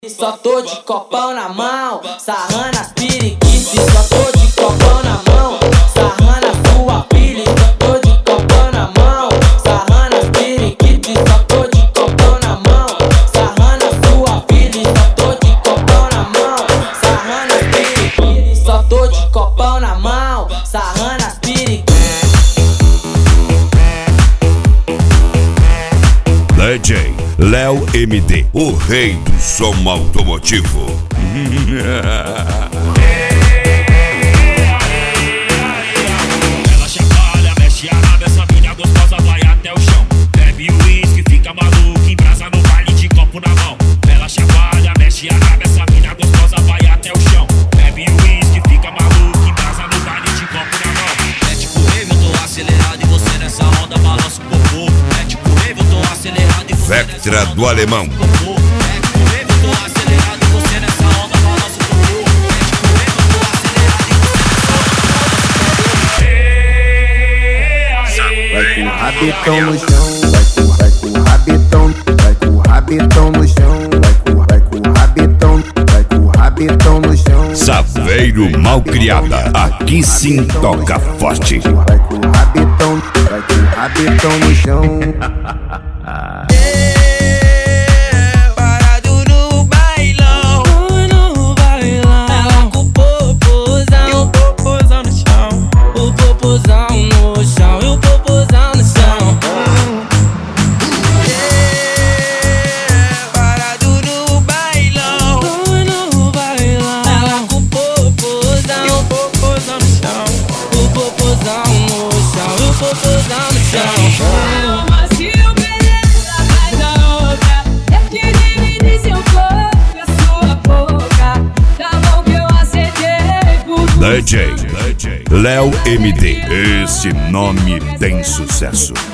Só tô de copão na mão, sarrando as periquices. Só tô de copão na mão, sarrando a sua filha. Só tô de copão na mão, sarrando as periquices. Só tô de copão na mão, sarrando a sua filha. Só tô de copão na mão, sarrando as periquices. Só tô de copão na mão, sarrando as periquices. DJ Léo MD, o rei do som automotivo. Ela chacoalha, mexe a raba, essa mina gostosa vai até o chão. Bebe o uísque, fica maluco, embrasa no baile de copo na mão. Ela chacoalha, mexe a raba, essa mina gostosa vai até o chão. Bebe o uísque, fica maluco, embrasa no baile de copo na mão. É tipo rave, eu tô acelerado e você nessa onda balança o popô. É tipo rave, eu tô acelerado e você Vectra do Alemão. Vai com o rabetão no chão, vai com o rabetão, vai com o rabetão no chão, vai com o rabetão no chão. Saveiro Malcriada, aqui sim toca forte. Vai com o rabetão no chão. Parado no bailão, ela com o popozão e o popozão no chão. O popozão no chão e o popozão no chão. Parado no bailão, ela com o popozão e o popozão no chão. O popozão no chão e o popozão no chão. DJ Léo MD, esse nome tem sucesso.